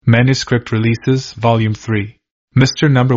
Manuscript Releases, Volume 3. Mr. Number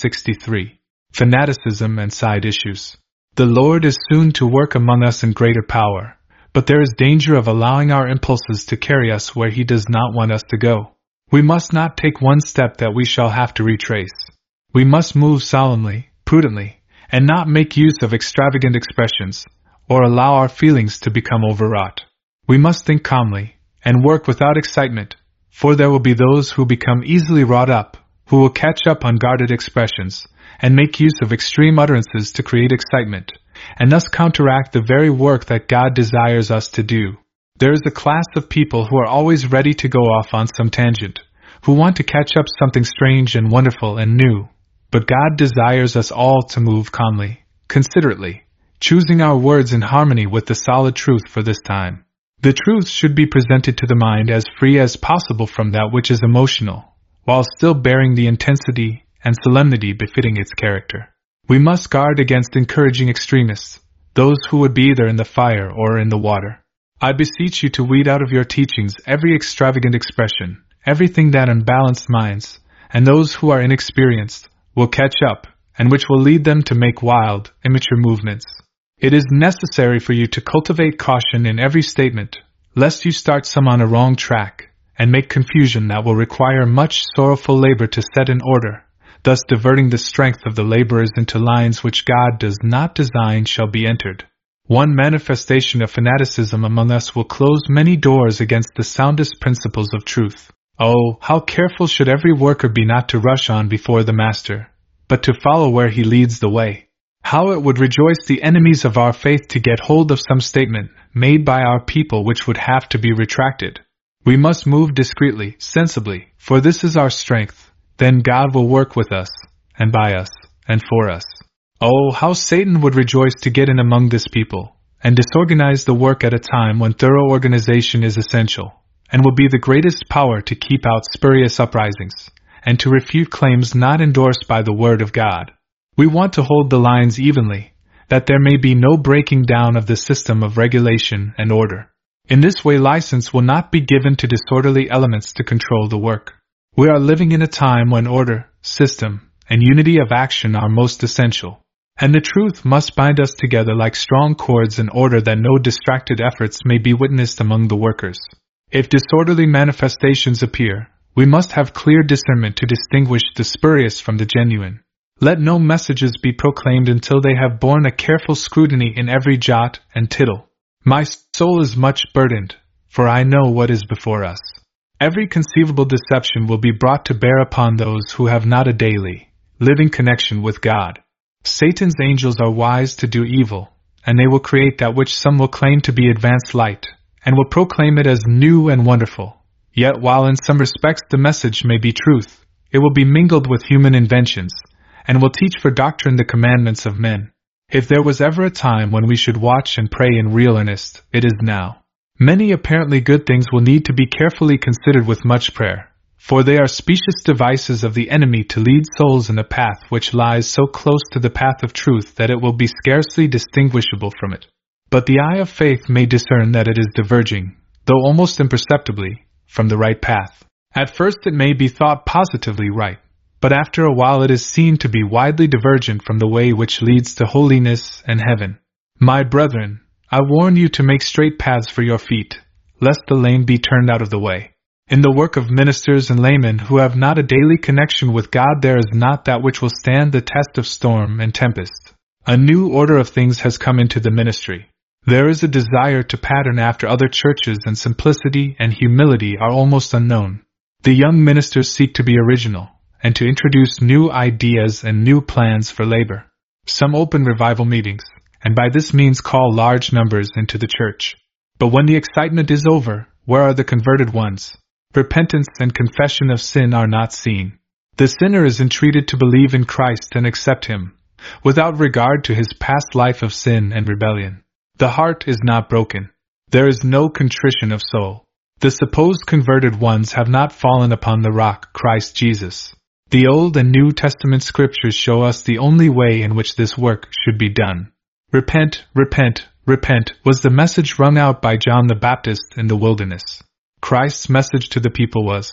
163. Fanaticism and Side Issues. The Lord is soon to work among us in greater power, but there is danger of allowing our impulses to carry us where He does not want us to go. We must not take one step that we shall have to retrace. We must move solemnly, prudently, and not make use of extravagant expressions, or allow our feelings to become overwrought. We must think calmly, and work without excitement, for there will be those who become easily wrought up, who will catch up unguarded expressions, and make use of extreme utterances to create excitement, and thus counteract the very work that God desires us to do. There is a class of people who are always ready to go off on some tangent, who want to catch up something strange and wonderful and new. But God desires us all to move calmly, considerately, choosing our words in harmony with the solid truth for this time. The truth should be presented to the mind as free as possible from that which is emotional, while still bearing the intensity and solemnity befitting its character. We must guard against encouraging extremists, those who would be either in the fire or in the water. I beseech you to weed out of your teachings every extravagant expression, everything that unbalanced minds, and those who are inexperienced, will catch up, and which will lead them to make wild, immature movements. It is necessary for you to cultivate caution in every statement, lest you start some on a wrong track, and make confusion that will require much sorrowful labor to set in order, thus diverting the strength of the laborers into lines which God does not design shall be entered. One manifestation of fanaticism among us will close many doors against the soundest principles of truth. Oh, how careful should every worker be not to rush on before the Master, but to follow where He leads the way. How it would rejoice the enemies of our faith to get hold of some statement made by our people which would have to be retracted. We must move discreetly, sensibly, for this is our strength. Then God will work with us, and by us, and for us. Oh, how Satan would rejoice to get in among this people, and disorganize the work at a time when thorough organization is essential, and will be the greatest power to keep out spurious uprisings, and to refute claims not endorsed by the Word of God. We want to hold the lines evenly, that there may be no breaking down of the system of regulation and order. In this way license will not be given to disorderly elements to control the work. We are living in a time when order, system, and unity of action are most essential, and the truth must bind us together like strong cords in order that no distracted efforts may be witnessed among the workers. If disorderly manifestations appear, we must have clear discernment to distinguish the spurious from the genuine. Let no messages be proclaimed until they have borne a careful scrutiny in every jot and tittle. My soul is much burdened, for I know what is before us. Every conceivable deception will be brought to bear upon those who have not a daily, living connection with God. Satan's angels are wise to do evil, and they will create that which some will claim to be advanced light, and will proclaim it as new and wonderful. Yet while in some respects the message may be truth, it will be mingled with human inventions, and will teach for doctrine the commandments of men. If there was ever a time when we should watch and pray in real earnest, it is now. Many apparently good things will need to be carefully considered with much prayer, for they are specious devices of the enemy to lead souls in a path which lies so close to the path of truth that it will be scarcely distinguishable from it. But the eye of faith may discern that it is diverging, though almost imperceptibly, from the right path. At first it may be thought positively right, but after a while it is seen to be widely divergent from the way which leads to holiness and heaven. My brethren, I warn you to make straight paths for your feet, lest the lame be turned out of the way. In the work of ministers and laymen who have not a daily connection with God there is not that which will stand the test of storm and tempest. A new order of things has come into the ministry. There is a desire to pattern after other churches, and simplicity and humility are almost unknown. The young ministers seek to be original, and to introduce new ideas and new plans for labor. Some open revival meetings, and by this means call large numbers into the church. But when the excitement is over, where are the converted ones? Repentance and confession of sin are not seen. The sinner is entreated to believe in Christ and accept Him, without regard to his past life of sin and rebellion. The heart is not broken. There is no contrition of soul. The supposed converted ones have not fallen upon the rock, Christ Jesus. The Old and New Testament scriptures show us the only way in which this work should be done. Repent, repent, repent was the message rung out by John the Baptist in the wilderness. Christ's message to the people was,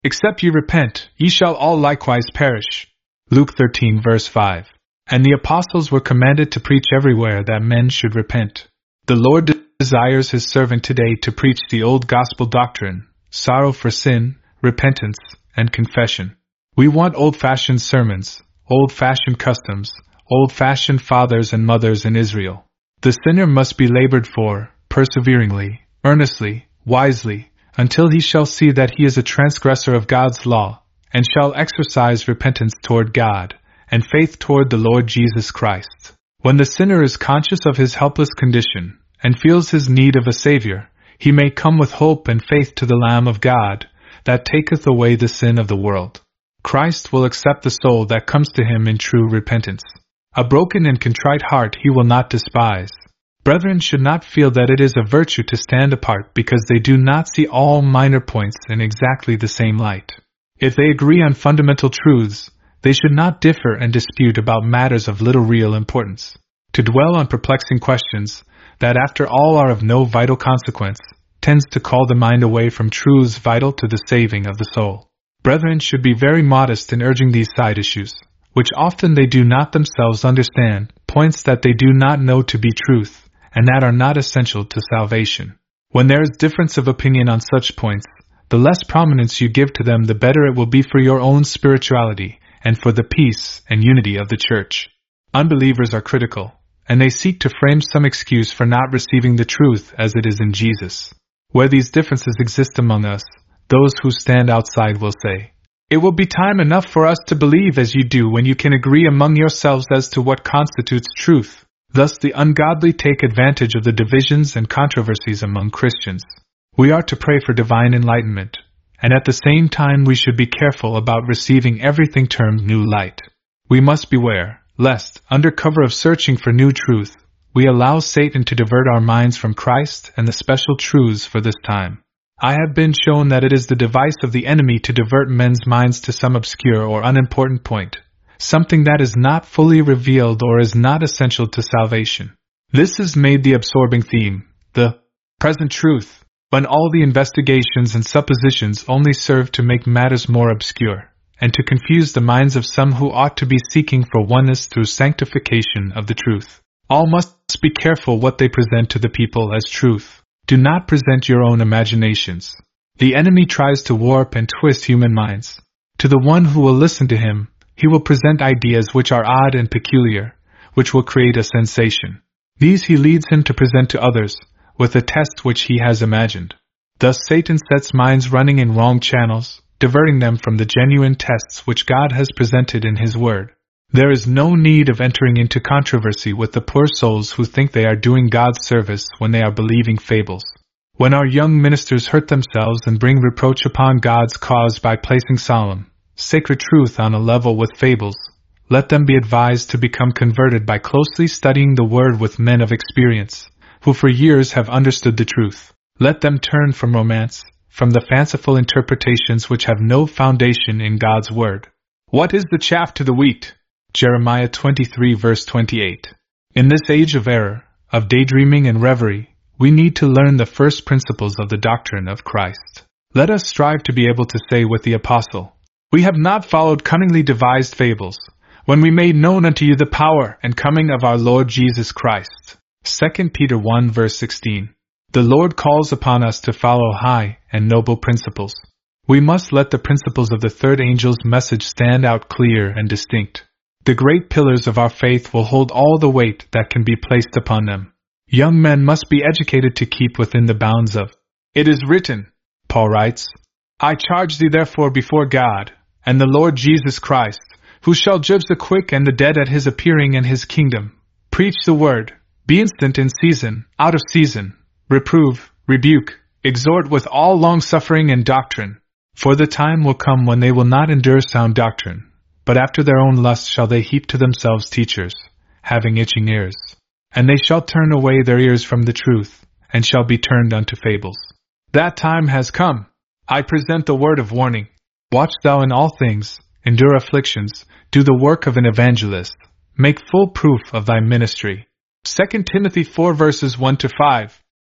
Except ye repent, ye shall all likewise perish. Luke 13 verse 5. And the apostles were commanded to preach everywhere that men should repent. The Lord desires His servant today to preach the old gospel doctrine, sorrow for sin, repentance, and confession. We want old-fashioned sermons, old-fashioned customs, old-fashioned fathers and mothers in Israel. The sinner must be labored for, perseveringly, earnestly, wisely, until he shall see that he is a transgressor of God's law, and shall exercise repentance toward God, and faith toward the Lord Jesus Christ. When the sinner is conscious of his helpless condition, and feels his need of a Savior, he may come with hope and faith to the Lamb of God, that taketh away the sin of the world. Christ will accept the soul that comes to Him in true repentance. A broken and contrite heart He will not despise. Brethren should not feel that it is a virtue to stand apart because they do not see all minor points in exactly the same light. If they agree on fundamental truths, they should not differ and dispute about matters of little real importance. To dwell on perplexing questions, that after all are of no vital consequence, tends to call the mind away from truths vital to the saving of the soul. Brethren should be very modest in urging these side issues, which often they do not themselves understand, points that they do not know to be truth, and that are not essential to salvation. When there is difference of opinion on such points, the less prominence you give to them, the better it will be for your own spirituality, and for the peace and unity of the church. Unbelievers are critical, and they seek to frame some excuse for not receiving the truth as it is in Jesus. Where these differences exist among us, those who stand outside will say, "It will be time enough for us to believe as you do when you can agree among yourselves as to what constitutes truth." Thus the ungodly take advantage of the divisions and controversies among Christians. We are to pray for divine enlightenment, and at the same time we should be careful about receiving everything termed new light. We must beware, lest, under cover of searching for new truth, we allow Satan to divert our minds from Christ and the special truths for this time. I have been shown that it is the device of the enemy to divert men's minds to some obscure or unimportant point, something that is not fully revealed or is not essential to salvation. This is made the absorbing theme, the present truth, when all the investigations and suppositions only serve to make matters more obscure, and to confuse the minds of some who ought to be seeking for oneness through sanctification of the truth. All must be careful what they present to the people as truth. Do not present your own imaginations. The enemy tries to warp and twist human minds. To the one who will listen to him, he will present ideas which are odd and peculiar, which will create a sensation. These he leads him to present to others, with a test which he has imagined. Thus Satan sets minds running in wrong channels, diverting them from the genuine tests which God has presented in His Word. There is no need of entering into controversy with the poor souls who think they are doing God's service when they are believing fables. When our young ministers hurt themselves and bring reproach upon God's cause by placing solemn, sacred truth on a level with fables, let them be advised to become converted by closely studying the Word with men of experience, who for years have understood the truth. Let them turn from romance, from the fanciful interpretations which have no foundation in God's Word. What is the chaff to the wheat? Jeremiah 23 verse 28. In this age of error, of daydreaming and reverie, we need to learn the first principles of the doctrine of Christ. Let us strive to be able to say with the apostle, "We have not followed cunningly devised fables, when we made known unto you the power and coming of our Lord Jesus Christ." 2 Peter 1 verse 16. The Lord calls upon us to follow high and noble principles. We must let the principles of the third angel's message stand out clear and distinct. The great pillars of our faith will hold all the weight that can be placed upon them. Young men must be educated to keep within the bounds of "It is written," Paul writes, "I charge thee therefore before God, and the Lord Jesus Christ, who shall judge the quick and the dead at His appearing in His kingdom. Preach the word, be instant in season, out of season, reprove, rebuke, exhort with all longsuffering and doctrine. For the time will come when they will not endure sound doctrine, but after their own lust shall they heap to themselves teachers, having itching ears. And they shall turn away their ears from the truth, and shall be turned unto fables. That time has come. I present the word of warning. Watch thou in all things, endure afflictions, do the work of an evangelist, make full proof of thy ministry. 2 Timothy 4 verses 1-5.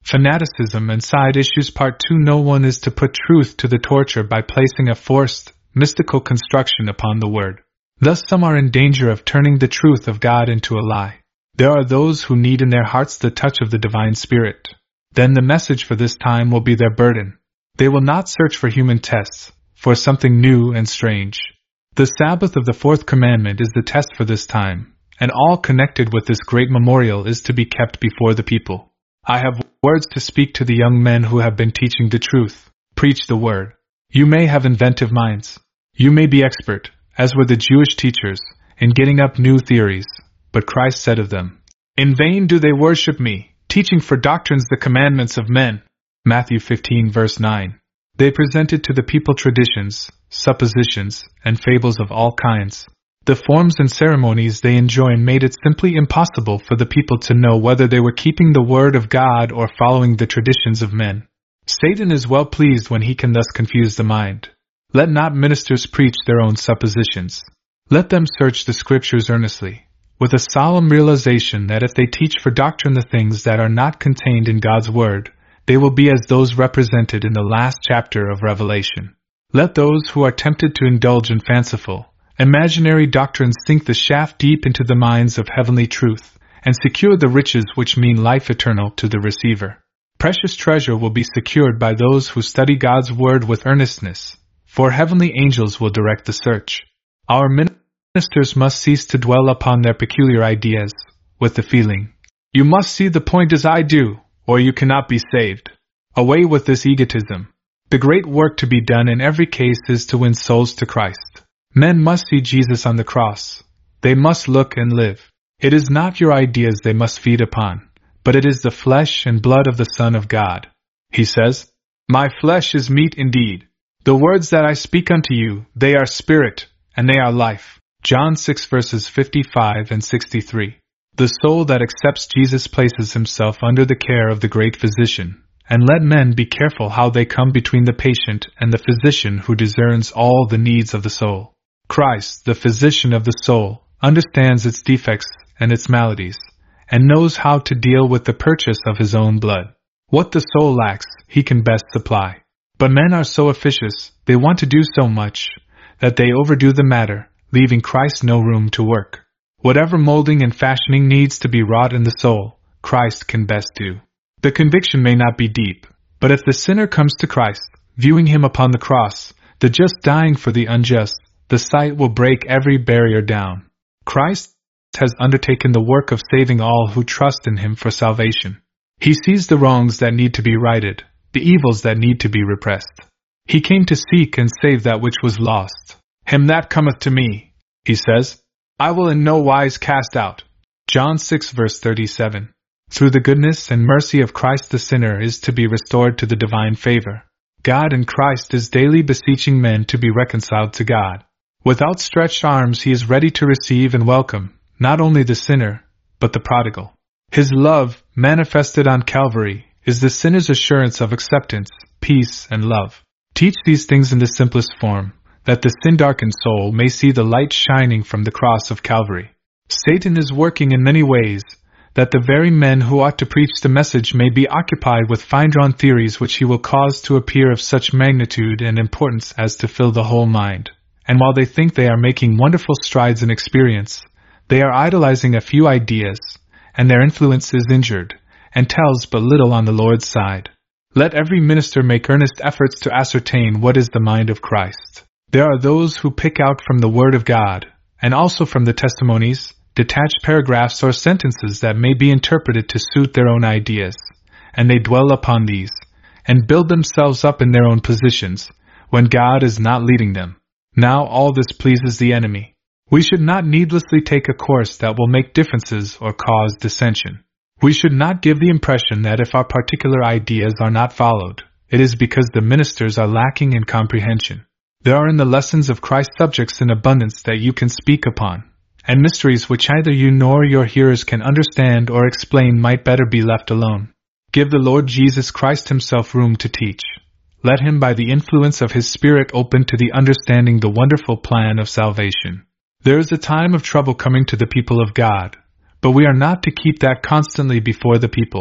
Fanaticism and Side Issues Part 2. No one is to put truth to the torture by placing a forced, mystical construction upon the word. Thus some are in danger of turning the truth of God into a lie. There are those who need in their hearts the touch of the divine Spirit. Then the message for this time will be their burden. They will not search for human tests, for something new and strange. The Sabbath of the fourth commandment is the test for this time, and all connected with this great memorial is to be kept before the people. I have words to speak to the young men who have been teaching the truth. Preach the word. You may have inventive minds. You may be expert, as were the Jewish teachers, in getting up new theories, but Christ said of them, "In vain do they worship me, teaching for doctrines the commandments of men." Matthew 15 verse 9. They presented to the people traditions, suppositions, and fables of all kinds. The forms and ceremonies they enjoined made it simply impossible for the people to know whether they were keeping the word of God or following the traditions of men. Satan is well pleased when he can thus confuse the mind. Let not ministers preach their own suppositions. Let them search the Scriptures earnestly, with a solemn realization that if they teach for doctrine the things that are not contained in God's Word, they will be as those represented in the last chapter of Revelation. Let those who are tempted to indulge in fanciful, imaginary doctrines sink the shaft deep into the mines of heavenly truth, and secure the riches which mean life eternal to the receiver. Precious treasure will be secured by those who study God's Word with earnestness, for heavenly angels will direct the search. Our ministers must cease to dwell upon their peculiar ideas, with the feeling, "You must see the point as I do, or you cannot be saved." Away with this egotism. The great work to be done in every case is to win souls to Christ. Men must see Jesus on the cross. They must look and live. It is not your ideas they must feed upon, but it is the flesh and blood of the Son of God. He says, "My flesh is meat indeed. The words that I speak unto you, they are spirit, and they are life." John 6 verses 55 and 63. The soul that accepts Jesus places himself under the care of the great physician, and let men be careful how they come between the patient and the physician who discerns all the needs of the soul. Christ, the physician of the soul, understands its defects and its maladies, and knows how to deal with the purchase of his own blood. What the soul lacks, he can best supply. But men are so officious, they want to do so much, that they overdo the matter, leaving Christ no room to work. Whatever molding and fashioning needs to be wrought in the soul, Christ can best do. The conviction may not be deep, but if the sinner comes to Christ, viewing him upon the cross, the just dying for the unjust, the sight will break every barrier down. Christ has undertaken the work of saving all who trust in him for salvation. He sees the wrongs that need to be righted, the evils that need to be repressed. He came to seek and save that which was lost. "Him that cometh to me," he says, "I will in no wise cast out." John 6 verse 37. Through the goodness and mercy of Christ the sinner is to be restored to the divine favor. God in Christ is daily beseeching men to be reconciled to God. With outstretched arms he is ready to receive and welcome, not only the sinner, but the prodigal. His love, manifested on Calvary, is the sinner's assurance of acceptance, peace, and love. Teach these things in the simplest form, that the sin-darkened soul may see the light shining from the cross of Calvary. Satan is working in many ways, that the very men who ought to preach the message may be occupied with fine-drawn theories which he will cause to appear of such magnitude and importance as to fill the whole mind. And while they think they are making wonderful strides in experience, they are idolizing a few ideas, and their influence is injured, and tells but little on the Lord's side. Let every minister make earnest efforts to ascertain what is the mind of Christ. There are those who pick out from the Word of God, and also from the testimonies, detached paragraphs or sentences that may be interpreted to suit their own ideas, and they dwell upon these, and build themselves up in their own positions, when God is not leading them. Now all this pleases the enemy. We should not needlessly take a course that will make differences or cause dissension. We should not give the impression that if our particular ideas are not followed, it is because the ministers are lacking in comprehension. There are in the lessons of Christ's subjects in abundance that you can speak upon, and mysteries which either you nor your hearers can understand or explain might better be left alone. Give the Lord Jesus Christ himself room to teach. Let him by the influence of his Spirit open to the understanding the wonderful plan of salvation. There is a time of trouble coming to the people of God, but we are not to keep that constantly before the people,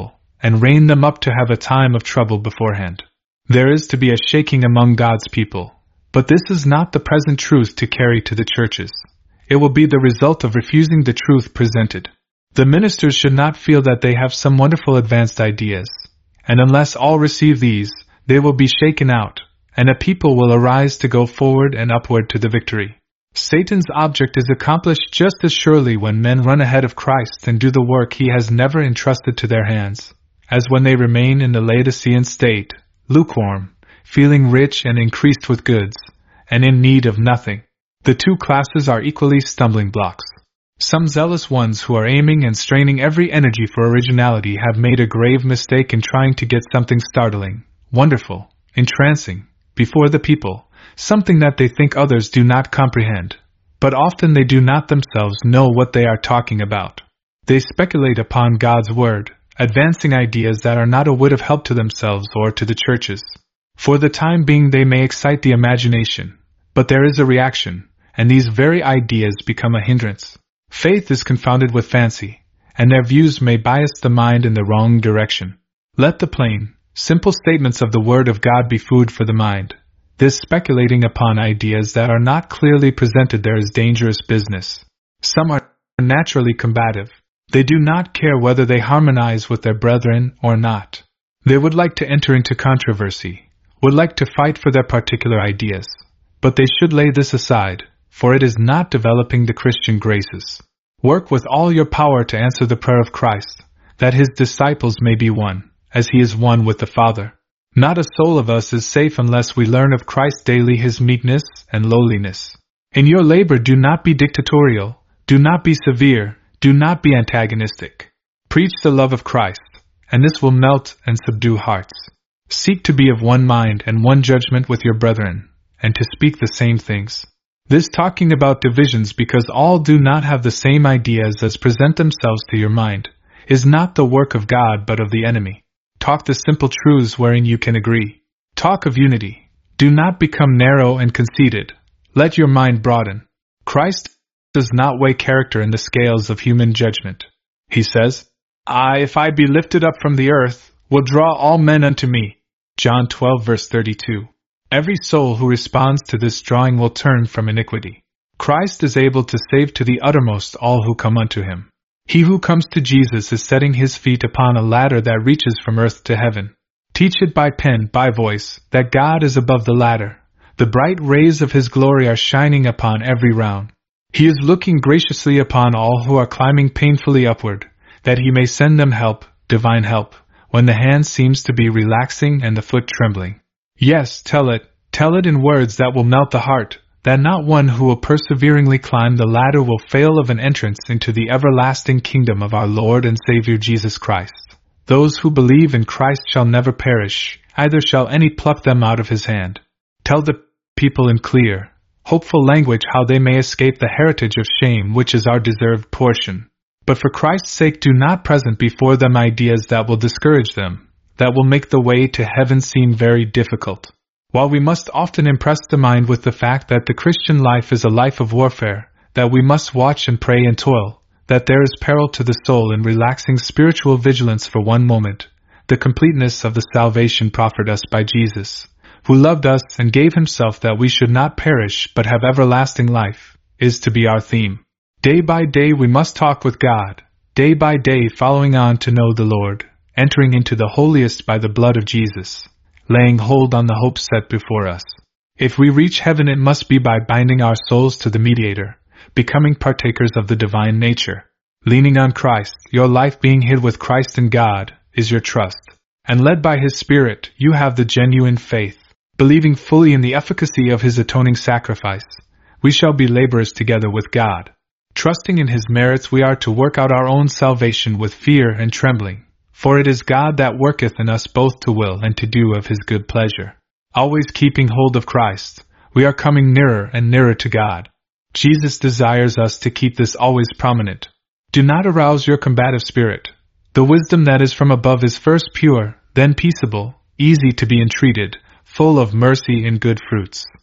and rein them up to have a time of trouble beforehand. There is to be a shaking among God's people, but this is not the present truth to carry to the churches. It will be the result of refusing the truth presented. The ministers should not feel that they have some wonderful advanced ideas, and unless all receive these, they will be shaken out, and a people will arise to go forward and upward to the victory. Satan's object is accomplished just as surely when men run ahead of Christ and do the work he has never entrusted to their hands, as when they remain in the Laodicean state, lukewarm, feeling rich and increased with goods, and in need of nothing. The two classes are equally stumbling blocks. Some zealous ones who are aiming and straining every energy for originality have made a grave mistake in trying to get something startling, wonderful, entrancing, before the people, something that they think others do not comprehend. But often they do not themselves know what they are talking about. They speculate upon God's word, advancing ideas that are not a whit of help to themselves or to the churches. For the time being they may excite the imagination, but there is a reaction, and these very ideas become a hindrance. Faith is confounded with fancy, and their views may bias the mind in the wrong direction. Let the plain, simple statements of the Word of God be food for the mind. This speculating upon ideas that are not clearly presented there is dangerous business. Some are naturally combative. They do not care whether they harmonize with their brethren or not. They would like to enter into controversy, would like to fight for their particular ideas. But they should lay this aside, for it is not developing the Christian graces. Work with all your power to answer the prayer of Christ, that his disciples may be one, as he is one with the Father. Not a soul of us is safe unless we learn of Christ daily his meekness and lowliness. In your labor do not be dictatorial, do not be severe, do not be antagonistic. Preach the love of Christ, and this will melt and subdue hearts. Seek to be of one mind and one judgment with your brethren, and to speak the same things. This talking about divisions because all do not have the same ideas as present themselves to your mind, is not the work of God but of the enemy. Talk the simple truths wherein you can agree. Talk of unity. Do not become narrow and conceited. Let your mind broaden. Christ does not weigh character in the scales of human judgment. He says, if I be lifted up from the earth, will draw all men unto me. John 12 verse 32. Every soul who responds to this drawing will turn from iniquity. Christ is able to save to the uttermost all who come unto him. He who comes to Jesus is setting his feet upon a ladder that reaches from earth to heaven. Teach it by pen, by voice, that God is above the ladder. The bright rays of his glory are shining upon every round. He is looking graciously upon all who are climbing painfully upward, that he may send them help, divine help, when the hand seems to be relaxing and the foot trembling. Yes, tell it in words that will melt the heart, that not one who will perseveringly climb the ladder will fail of an entrance into the everlasting kingdom of our Lord and Savior Jesus Christ. Those who believe in Christ shall never perish, either shall any pluck them out of his hand. Tell the people in clear, hopeful language how they may escape the heritage of shame which is our deserved portion. But for Christ's sake do not present before them ideas that will discourage them, that will make the way to heaven seem very difficult. While we must often impress the mind with the fact that the Christian life is a life of warfare, that we must watch and pray and toil, that there is peril to the soul in relaxing spiritual vigilance for one moment, the completeness of the salvation proffered us by Jesus, who loved us and gave himself that we should not perish but have everlasting life, is to be our theme. Day by day we must talk with God, day by day following on to know the Lord, entering into the holiest by the blood of Jesus, laying hold on the hope set before us. If we reach heaven it must be by binding our souls to the Mediator, becoming partakers of the divine nature. Leaning on Christ, your life being hid with Christ in God, is your trust. And led by his Spirit, you have the genuine faith. Believing fully in the efficacy of his atoning sacrifice, we shall be laborers together with God. Trusting in his merits we are to work out our own salvation with fear and trembling. For it is God that worketh in us both to will and to do of his good pleasure. Always keeping hold of Christ, we are coming nearer and nearer to God. Jesus desires us to keep this always prominent. Do not arouse your combative spirit. The wisdom that is from above is first pure, then peaceable, easy to be entreated, full of mercy and good fruits.